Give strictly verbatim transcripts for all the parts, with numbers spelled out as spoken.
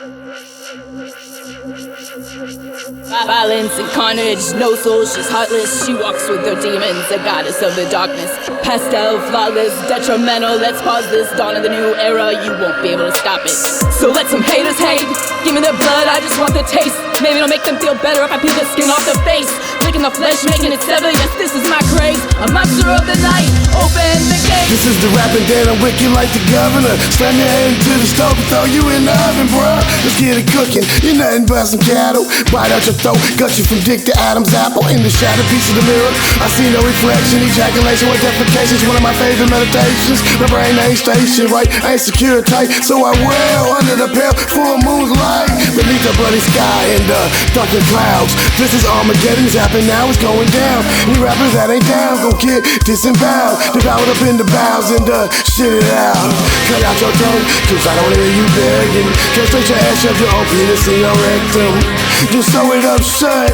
Violence and carnage, no soul, she's heartless. She walks with her demons, a goddess of the darkness. Pastel, flawless, detrimental. Let's pause this dawn of the new era. You won't be able to stop it. So let some haters hate. Give me their blood, I just want the taste. Maybe it'll make them feel better if I peel the skin off the face. Licking the flesh, making it sever. Yes, this is my craze. A monster of the night. Open the gate. This is the rapping Dan, I'm wicked like the governor. Slam your head into the stove and throw you in the oven, bruh. Let's get it cooking. You're nothing but some cattle. Bite out your throat, gut you from dick to Adam's apple. In the shadow piece of the mirror, I see no reflection. Ejaculation with defecation's one of my favorite meditations. My brain ain't stationed right, ain't secure tight. So I wail under the pale full moon's light. Beneath the bloody sky and the darkened clouds. This is Armageddon's happening now, it's going down. Any rappers that ain't down gon' get disemboweled. Devoured up in the bowels and uh, shit it out. Cut out your tongue, cause I don't hear you begging. Can't straight your ass up your own penis in your rectum. Just sew it up shut,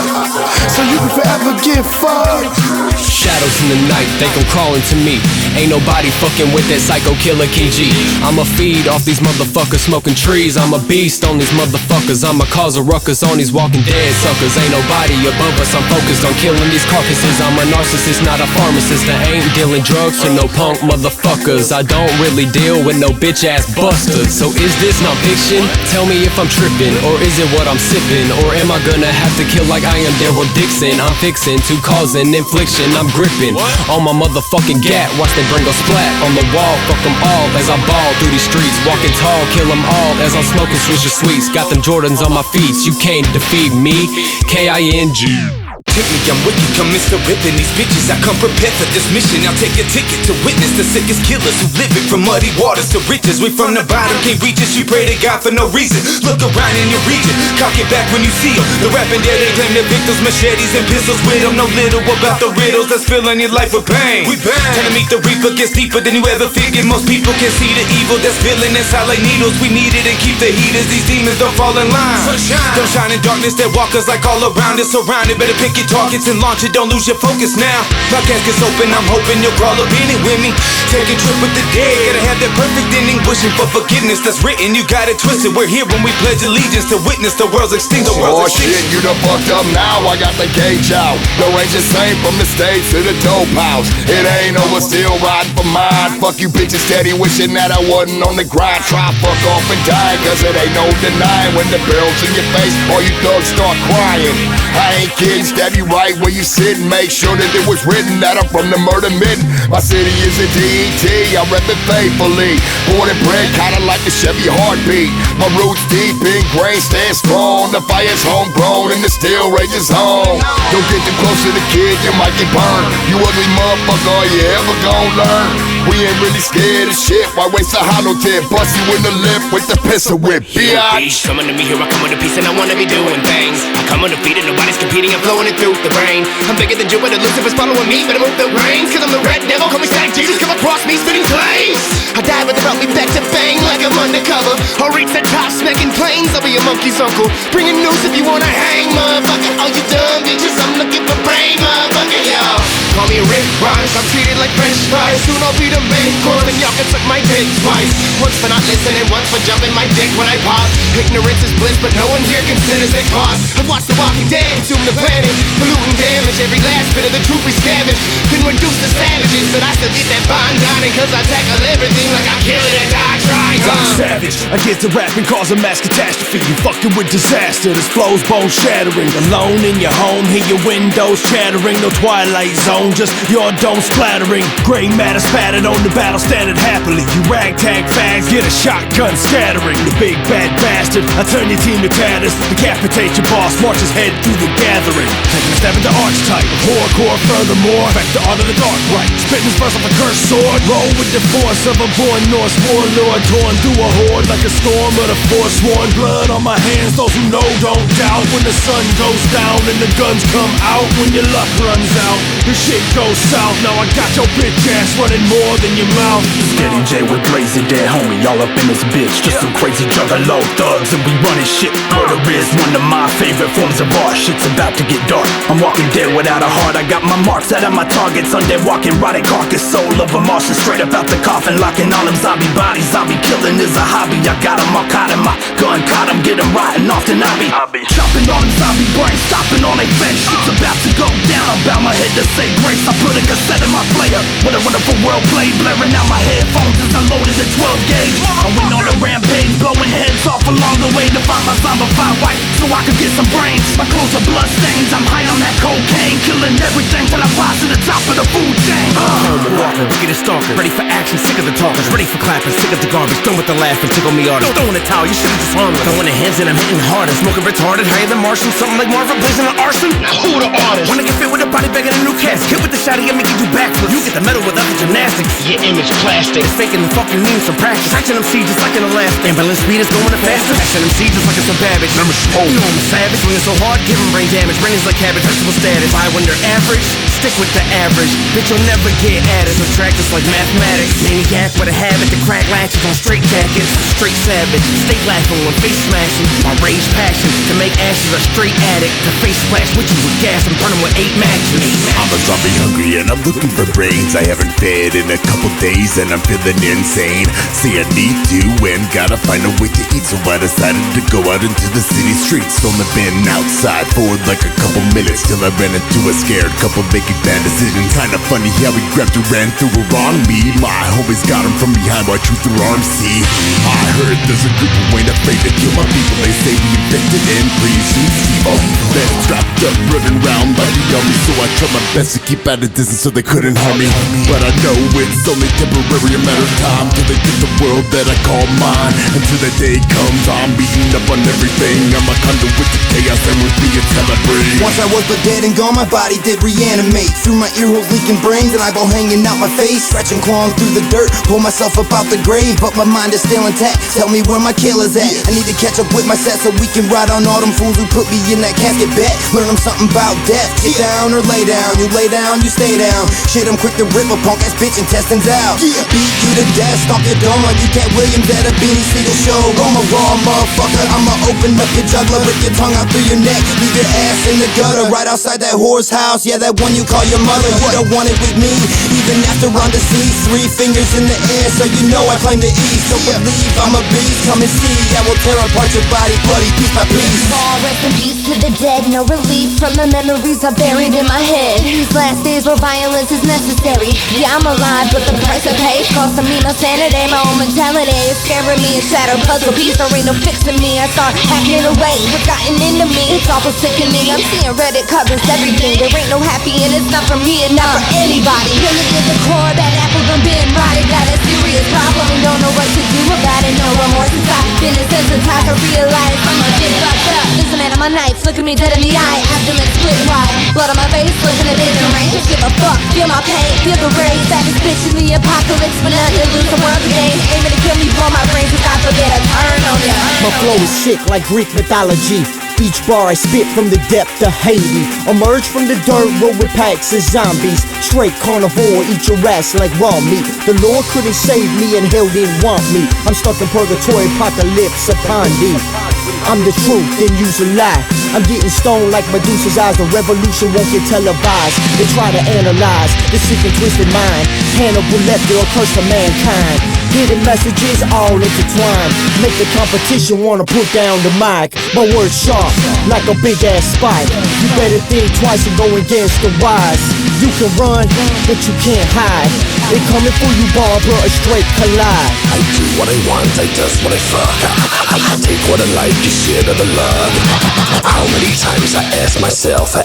so you can forever get fucked. Shadows in the night, they gon' crawling to me. Ain't nobody fucking with that psycho killer K G. I'ma feed off these motherfuckers smoking trees. I'm a beast on these motherfuckers. I'ma cause a ruckus on these walking dead suckers. Ain't nobody above us, I'm focused on killing these carcasses. I'm a narcissist, not a pharmacist. I ain't dealing drugs to no punk motherfuckers. I don't really deal with no bitch ass busters. So is this non-fiction? Tell me if I'm tripping, or is it what I'm sipping? Or am I gonna have to kill like I am Daryl Dixon? I'm fixing to cause an infliction. I'm gripping on my motherfucking gat. Watch they bring a splat on the wall. Fuck them all as I ball through these streets. Walking tall, kill them all as I'm smoking Swisher Sweets. Got them Jordans on my feet. You can't defeat me. K I N G. Hit me, I'm wicked, come Mister Rippin' these bitches. I come prepared for this mission. I'll take a ticket to witness the sickest killers who live it. From muddy waters to riches, we from the bottom, can't reach us. You pray to God for no reason. Look around in your region, cock it back when you see them. The rapping there, they claim their victims, machetes and pistols with them. Know little about the riddles that's filling your life with pain. We bang. Time to meet the reaper gets deeper than you ever figured. Most people can see the evil that's filling inside like needles. We need it and keep the heaters. These demons don't fall in line. Sunshine. Don't shine in darkness, that walk us like all around us. Surrounded, better pick your targets and launch it, don't lose your focus now. My casket's open, I'm hoping you'll crawl up in it with me. Take a trip with the dead, gotta have that perfect ending. Wishing for forgiveness that's written, you got it twisted. We're here when we pledge allegiance to witness the world's extinction. Oh shit, you done fucked up now, I got the gauge out. The range is same from the stage to the dope house. It ain't over, still riding for mine. Fuck you bitches steady wishing that I wasn't on the grind. Try fuck off and die, cause it ain't no denying. When the barrel's in your face, all you thugs start crying. I ain't kidding, stab you right where you sit and make sure that it was written that I'm from the murder mitten. My city is a D E T, I rep it faithfully. Born and bred, kinda like the Chevy heartbeat. My roots deep, ingrained, stand strong. The fire's homegrown and the steel rages on. Don't get too close to the kid, you might get burned. You ugly motherfucker, all you ever gon' learn. We ain't really scared of shit, why waste a hollow tip? Bust you in the lip with the pistol whip, bitch. Coming to me, here I come with a piece and I wanna be doing things. I come undefeated, nobody's competing, I'm flowing it through the brain. I'm bigger than Jupiter, Lucifer's following me, better move the reins. Cause I'm the red devil, call me Static Jesus, come across me spitting flames. I die but they brought me back to bang like I'm undercover. I'll reach the top, smacking planes, I'll be a monkey's uncle. Bringing news if you wanna hang, motherfucker. All you dumb bitches, I'm looking for brain, motherfucker, y'all. Call me Rick Ross, I'm treated like french fries. Soon I'll be the main course and y'all can suck my dick twice. Once for not listening, once for jumping my dick when I pop. Ignorance is bliss, but no one here considers it cost. I've watched The Walking Dead consume the planet, polluting damage every last bit of the truth we scavenge. Been reduced to savages, but I still get that bond dining. Cause I tackle everything like I kill it and I try. I'm savage, I get to rap and cause a mass catastrophe. You fucking with disaster, this flow's bone shattering. Alone in your home, hear your windows chattering. No Twilight Zone, just your dome splattering. Gray matter spattered on the battle standard happily. You ragtag fags, get a shotgun scattering. The big bad bastard, I turn your team to tatters. Decapitate your boss, march his head through the gathering. Taking a step into archetype, horrorcore furthermore. Back the art of the dark right, spitting his verse off a cursed sword. Roll with the force of a born Norse warlord. Torn through a horde like a storm of the forsworn. Blood on my hands, those who know don't doubt. When the sun goes down and the guns come out. When your luck runs out, the shit shit goes south. Now I got your bitch ass running more than your mouth. Steady J with Blazy, dead homie, all up in this bitch. Just some crazy juggalo thugs and we running shit. Murder is one of my favorite forms of art. Shit's about to get dark. I'm walking dead without a heart. I got my marks out of my targets. Undead walking, rotted carcass, soul of a Martian, straight up out the coffin, locking all them zombie bodies. Zombie killing is a hobby. I got them all caught in my gun, caught them, get them rotten off the knobby. Chopping on them zombie brains, stopping on they face. Shit's about to go down. I bow my head to say grace. I put a cassette in my player. What a wonderful world play. Blaring out my headphones as I loaded the twelve gauge. I went on a rampage, blowing heads off along the way to find my zombified wife so I could get some brains. My clothes are blood stains. I'm high on that cocaine, killing everything till I rise to the top of the food chain. Uh. Home and walking, wicked and stalking, ready for action, sick of the talkers, ready for clapping, sick of the garbage, done with the laughing, tickle me artist. Throwing a towel, you should've just hung. Throwing the hands and I'm hitting hard and smoking retarded, higher than Martian, something like Marvin blazing an arson. Who the artist? Wanna get fit with a body bag and a new cast, hit with the shot, get me get you backflips. You get the medal without the gymnastics. Your image plastic. It's faking the fucking means from practice. Action M C just like an Alaska. Ambulance speed is going the fastest. Action M C just like it's a Babbage. Remember, you know I'm a savage. Swinging so hard, giving brain damage. Brains like cabbage, vegetable status. I wonder average. Stick with the average. Bitch, you'll never get added. Subtract just like mathematics. Maniac with a habit to crack latches on straight jackets. Straight savage. Stay laughing when face smashing. My rage passion to make ashes a straight addict. To face splash with you with gas and burn them with eight matches. I'm a zombie hungry and I'm looking for brains. I haven't fed in a couple days and I'm feeling insane. See, I need to and gotta find a way to eat, so I decided to go out into the city streets. Only been outside for like a couple minutes till I ran into a scared couple making bad decisions. Kinda funny how he grabbed her and threw her on me. My homies got him from behind while truth through arms. See, I heard there's a group who ain't afraid to kill my people. They say we infected and breathing evil. Then strapped up, running around like a dummy. So I tried my best to keep at a distance so they couldn't harm me. But I know it's only temporary, a matter of time till they get the world that I call mine. Until the day comes, I'm beating up on everything. I'm a conduit to chaos and with me it's hella brave. Once I was but dead and gone, my body did reanimate. Through my ear holes leaking brains and eyeball hanging out my face. Scratching, clawing through the dirt, pull myself up out the grave. But my mind is still intact, tell me where my killer's at. I need to catch up with my set so we can ride on all them fools who put me in that casket bet. Learn them something about death, get down or lay down. You lay down, you stay down. Shit, I'm quick to rip a punk ass bitch intestines out. Beat you to death, stomp your dome like you Cat Williams at a Beanie Siegel show. I'm a raw motherfucker, I'ma open up your jugular, rip your tongue out through your neck, leave your ass in the gutter, right outside that whore's house. Yeah, that one you call your mother. You don't want it with me, even after I'm deceased. Three fingers in the air, so you know I claim the east. Don't believe I'm a beast, come and see. I will tear apart your body, bloody piece by piece. All rest in peace to the dead, no relief from the memories I buried in my head. These last days where violence is necessary. Yeah, I'm alive, but the price I pay costing me my sanity, my own mentality. It's scaring me, a shattered puzzle piece. There ain't no fixing me. I start hacking away, what's gotten into me. It's awful sickening. I'm seeing red, it covers everything. There ain't no happy and it's not for me and not for anybody. Killing at the core, that apple done been rotted. Got a serious problem, don't know what to do about it. No remorse inside, been desensitized. I realize I'm a shit fucked up. This man on my knife, looking me dead in the eye. Abdomen split wide, blood on my face, looking at it in the rain. Give a fuck, feel my pain, feel the rage. Savage bitch in the apocalypse, but not to lose the world again. Aiming to kill me, blow my brains, cause I forget I turn on ya. My flow is sick like Greek mythology. Each bar I spit from the depth of Haiti. Emerge from the dirt, roll with packs of zombies. Straight carnivore, eat your ass like raw meat. The Lord couldn't save me and hell didn't want me. I'm stuck in purgatory, apocalypse upon thee. I'm the truth, then use a lie. I'm getting stoned like Medusa's eyes. The revolution won't get televised. They try to analyze the sick and twisted mind. Hannibal Lecter, a curse for mankind. Hidden messages all intertwined. Make the competition wanna put down the mic. My words sharp, like a big ass spike. You better think twice and go against the wise. You can run, but you can't hide. They coming for you, Barbara, a straight collide. I do what I want, I does what I fuck. I take what I like, you shit of the love. How many times I ask myself,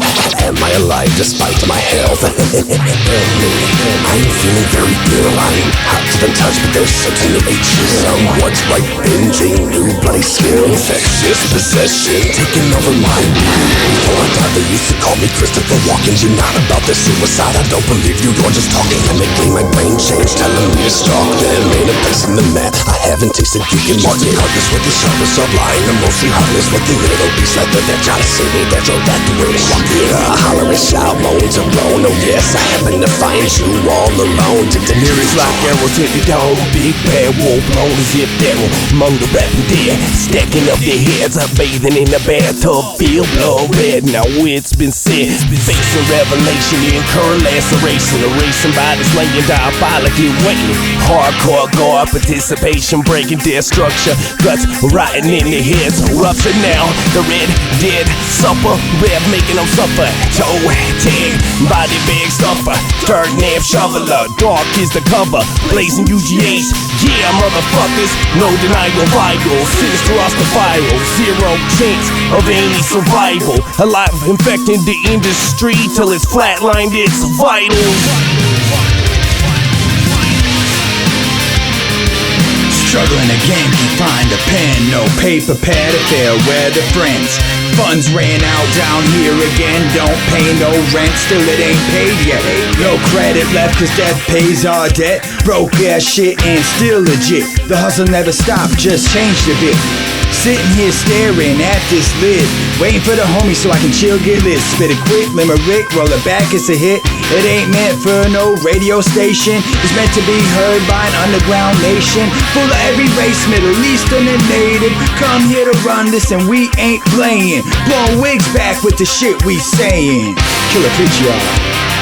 am I alive despite my health? I'm feeling very ill, I'm hot to the touch, There's certainly H's. Someone's right binging, new bloody skill. Infectious possession, taking over my mind. Before I died, they used to call me Christopher Walken. You're not about their suicide, I don't believe you, you're just talking. Chemically, my brain changed, telling me to stalk them. Ain't a place in the map, I haven't tasted geeking. Martin Heartless with the sharpest of lying. I'm mostly heartless with the little beast like that. They're trying to see me, that you're that the way to walk it up. I holler and shout, moans and groan. Oh yes, I happen to find you all alone. Lyrics like arrows hit the dome. Big bad wolf blown as if they're among the rapping dead. Stacking up their heads, I'm bathing in the bathtub. Feel blood red, now it's been said. Facing revelation, incur laceration. Erasing bodies laying diabolically waiting. Hardcore guard participation, breaking their structure. Guts rotting in their heads. Rupture now, the red dead supper. Rev making them suffer. Toe tag, body bag stuffer. Third nab shoveler, dark is the cover. Blazing U G H, yeah motherfuckers. No denial vital, sinister Rastafari. Zero chance of any survival. Alive infecting the industry till it's flatlined its vitals. Struggling again, can't find a pen. No paper pad to farewell to friends. Funds ran out down here again. Don't pay no rent, still it ain't paid yet. No credit left cause death pays our debt. Broke ass shit and still legit. The hustle never stopped, just changed a bit. Sitting here staring at this lid, waiting for the homie so I can chill, get lit. Spit a quick limerick, roll it back, it's a hit. It ain't meant for no radio station. It's meant to be heard by an underground nation, full of every race, Middle Eastern and Native. Come here to run this and we ain't playing. Blowing wigs back with the shit we saying. Killer bitch, y'all.